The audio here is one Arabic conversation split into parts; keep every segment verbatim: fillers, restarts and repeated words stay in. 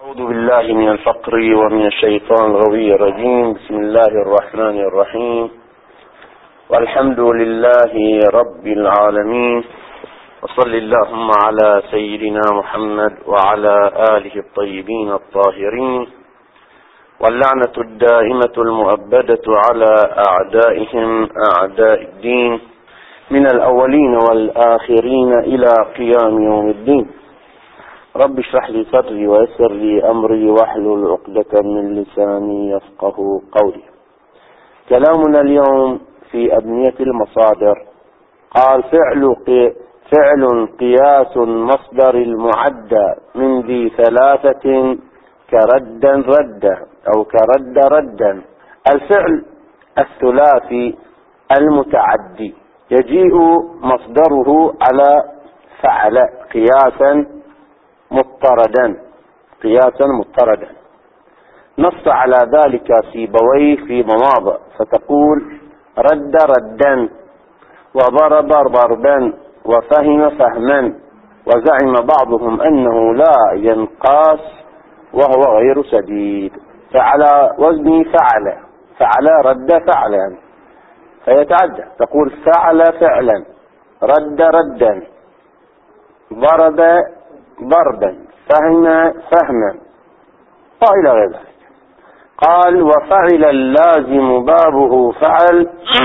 أعوذ بالله من الفقر ومن الشيطان الغوي الرجيم. بسم الله الرحمن الرحيم، والحمد لله رب العالمين، وصل اللهم على سيدنا محمد وعلى آله الطيبين الطاهرين، واللعنة الدائمة المؤبدة على أعدائهم أعداء الدين من الأولين والآخرين إلى قيام يوم الدين. رب اشرح لي صدري ويسر لي أمري واحلل عقدة من لساني يفقه قولي. كلامنا اليوم في أبنية المصادر. قال فعل فعل قياس مصدر المعدى من ذي ثلاثة كردا ردا أو كرد ردا. الفعل الثلاثي المتعدي يجيء مصدره على فعل قياسا مضطردا قياسا مضطردا. نص على ذلك سيبويه في مواضع، فتقول رد ردا، وضرب ضربا، وفهم فهما. وزعم بعضهم أنه لا ينقاس وهو غير سديد، فعلى وزن فعل فعل رد فعلا، فيتعدى. تقول فعل فعلا، رد ردا، ضرب ضربا، فهم فهما، وإلى غير ذلك. قال وفعل اللازم بابه فعل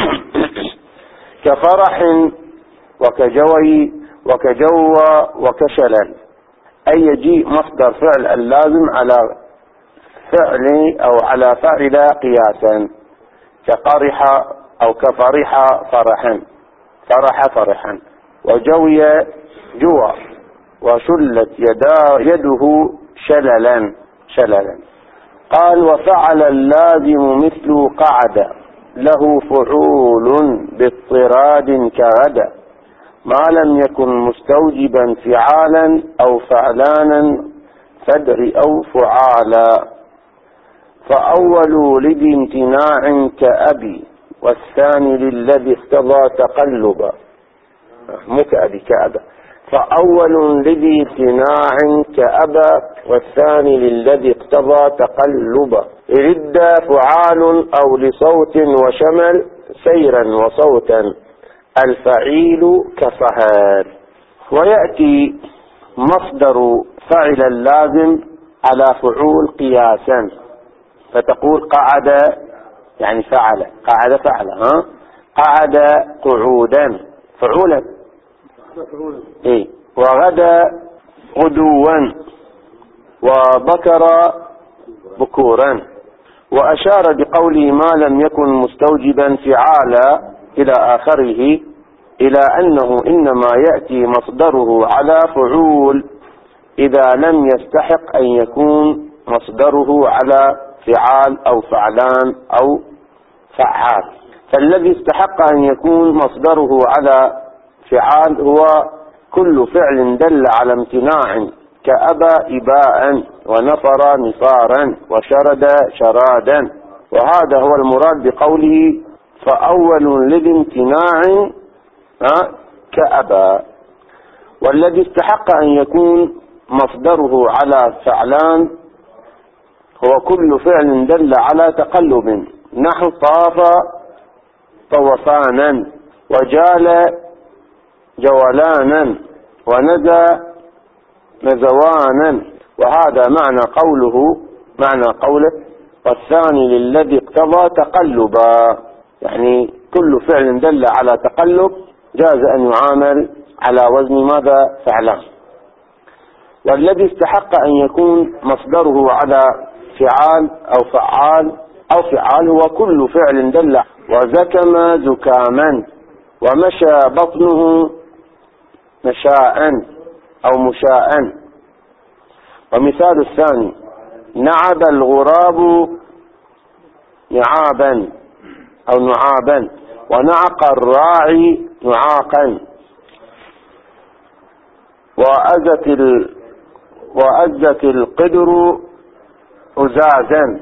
كفرح وكجوي وكجوى وكشلل، أي يجيء مصدر فعل اللازم على فعل أو على فعل قياسا، كقرح أو كفرح فرحا فرح فرحا، وجوي جوى، وشلت يدا يده شللا شللا. قال وفعل اللازم مثل قعد، له فعول باضطراد كغدا، ما لم يكن مستوجبا فعالا أو فعلانا فدر أو فعالا. فأول لذي امتناع كأبي، والثاني للذي اقتضى تقلبا. مكأبي كأبا. فأول لذي امتناع كأبا، والثاني للذي اقتضى تقلبا. رد فعال أو لصوت وشمل سيرا وصوتا، الفعيل كفهاد. ويأتي مصدر فعل اللازم على فعول قياسا، فتقول قعد يعني فعل، قعد فعل، ها قعد قعودا فعولا، إيه. وغدا غدوا، وبكر بكورا. وأشار بقوله ما لم يكن مستوجبا فعالا إلى آخره إلى أنه إنما يأتي مصدره على فعول إذا لم يستحق أن يكون مصدره على فعال أو فعلان أو فعال. فالذي استحق أن يكون مصدره على فعال هو كل فعل دل على امتناع، كأبى إباء، ونفر نفارا، وشرد شرادا. وهذا هو المراد بقوله فأول للامتناع كأبى. والذي استحق أن يكون مصدره على فعلان هو كل فعل دل على تقلب، نحو طاف طوفانا، وجال جولانا، ونزى نزوانا. وهذا معنى قوله معنى قوله والثاني للذي اقتضى تقلبا، يعني كل فعل دل على تقلب جاز أن يعامل على وزن ماذا؟ فعلان. والذي استحق أن يكون مصدره على فعال أو فعال أو فعال هو كل فعل دل. وزكم زكاما، ومشى بطنه مشاء أو مشاء. ومثال الثاني نعب الغراب نعابا أو نعابا، ونعق الراعي نعاقا. وأزت ال وأزت القدر أزازا.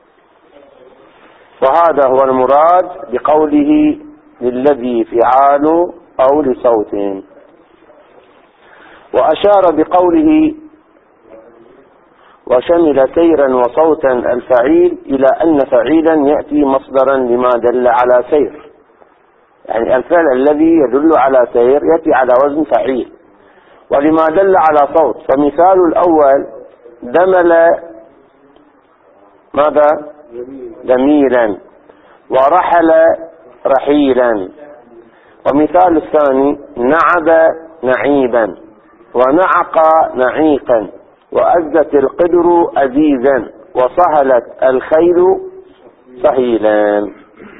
وهذا هو المراد بقوله للذي فعال أو لصوت. وأشار بقوله وشمل سيرا وصوتا الفعيل إلى أن فعيلا يأتي مصدرا لما دل على سير، يعني الفعل الذي يدل على سير يأتي على وزن فعيل، ولما دل على صوت. فمثال الأول دمل ماذا؟ دميلا، ورحل رحيلا. ومثال الثاني نعب نعيبا، ونعق نعيقا، وأزت القدر أزيزا، وصهلت الخيل صهيلا.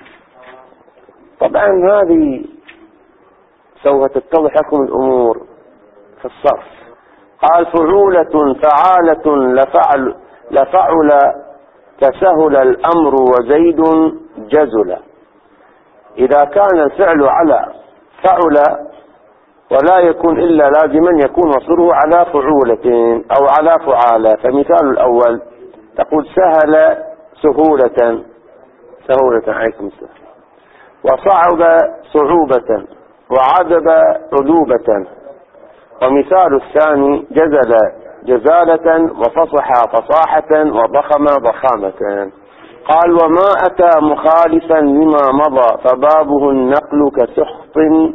طبعا هذه سوف تتضح لكم الأمور في الصرف. قال فعولة فعالة لفعل لفعل تسهل الأمر وزيد جزل. إذا كان الفعل على فعل ولا يكون إلا لازما يكون مصدره على فعولة أو على فعالة. فمثال الأول تقول سهل سهولة، سهولة عليكم السلام، وصعب صعوبة، وعذب عذوبة. ومثال الثاني جزل جزالة، وفصح فصاحة، وضخم ضخامة. قال وما أتى مخالفا لما مضى فبابه النقل كسحط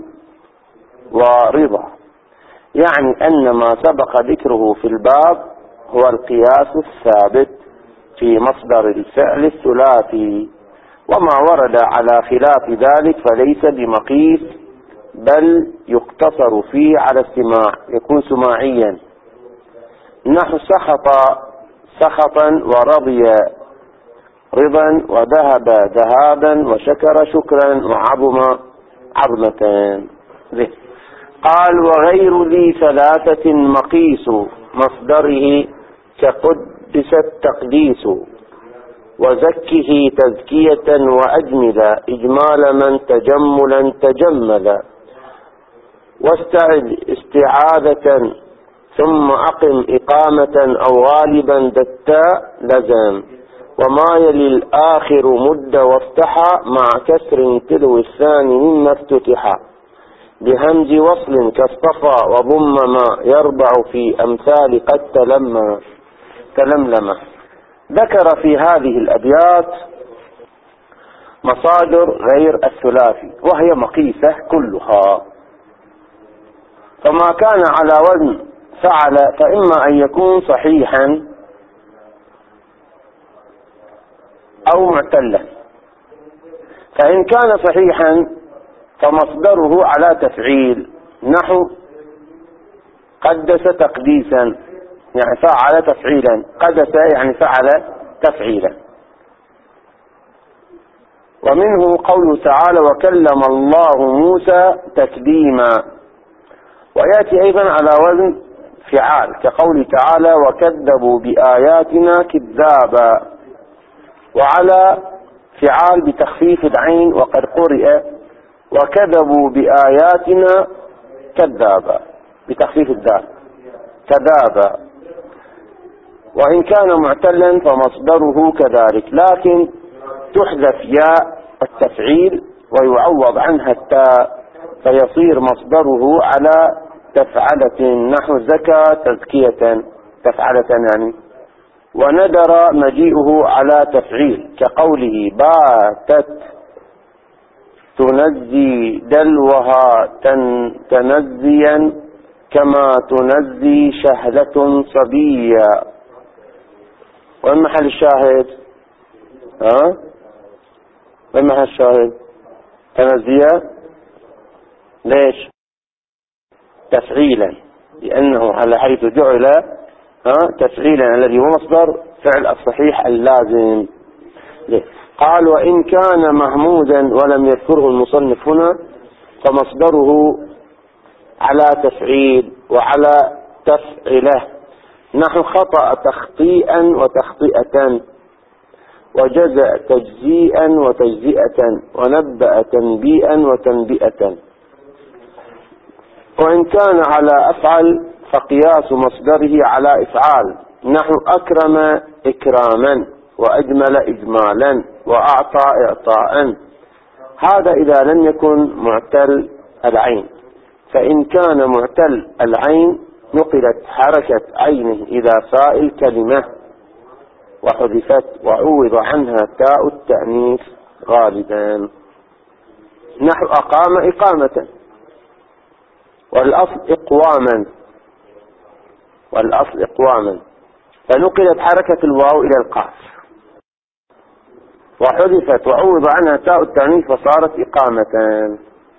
ورضا. يعني أن ما سبق ذكره في الباب هو القياس الثابت في مصدر الفعل الثلاثي، وما ورد على خلاف ذلك فليس بمقيس، بل يقتصر فيه على السماع، يكون سماعيا. نحو سخط سخطا، ورضي رضا، وذهب ذهابا، وشكر شكرا، وعظم عظمة. قال وغير ذي ثلاثة مقيس مصدره كقدس التقديس، وزكه تزكية، وأجمل إجمال من تجملا تجمل، واستعد استعادة، ثم أقم إقامة، أو غالبا دتا لزام. وما يلي الآخر مد وافتحا، مع كسر تلو الثاني مما افتتحا، بهمز وصل كاصطفى، وضم ما يربع في أمثال قد تلمى تلملم. ذكر في هذه الأبيات مصادر غير الثلاثي، وهي مقيسة كلها. فما كان على وزن فعل فإما أن يكون صحيحا أو معتلا. فإن كان صحيحا فمصدره على تفعيل، نحو قدس تقديسا، يعني فعل تفعيلا، قدس يعني فعل تفعيلا. ومنه قوله تعالى وكلم الله موسى تكليما. ويأتي أيضا على وزن فعال كقوله تعالى وكذبوا بآياتنا كذابا، وعلى فعال بتخفيف العين، وقد قرئ وكذبوا بآياتنا كذابا بتخفيف الدال كذابا. وإن كان معتلا فمصدره كذلك، لكن تحذف ياء التفعيل ويعوض عنها التاء، فيصير مصدره على تفعلة، نحو زكاة تزكية تفعلة يعني. وندر مجيئه على تفعيل كقوله باتت تنزي دلوها تن تنزيا، كما تنزي شهلة صبيا. وين محل الشاهد؟ ها؟ وين محل الشاهد؟ تنزيا ليش؟ تفعيلا، لأنه على حيث جعل ها تفعيلا الذي هو مصدر فعل الصحيح اللازم. قال وإن كان محمودا ولم يذكره المصنف هنا فمصدره على تفعيل وعلى تفعله، نحو خطأ تخطيئا وتخطئة، وجزاء تجزيئا وتجزئة، ونبأ تنبيئا وتنبئة. وإن كان على أفعل فقياس مصدره على إفعال، نحو أكرم إكراما، وأجمل إجمالا، وأعطى إعطاء. هذا إذا لم يكن معتل العين. فإن كان معتل العين نقلت حركة عينه إلى فاء الكلمة وحذفت وعوض عنها تاء التأنيث غالبا، نحو أقام إقامة، والأصل إقواما، والأصل إقواما، فنقلت حركة الواو إلى القاف، وحذفت وعوض عنها تاء التأنيث فصارت إقامة.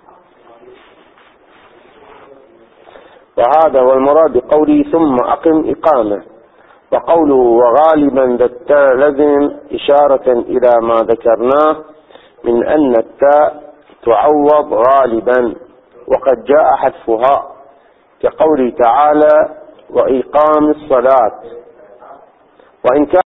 وهذا هو المراد بقوله ثم أقم إقامة. وقوله وغالبا ذا التاء لزم إشارة إلى ما ذكرناه من أن التاء تعوض غالبا، وقد جاء حذفها كقوله تعالى وإقام الصلاة، وإن كان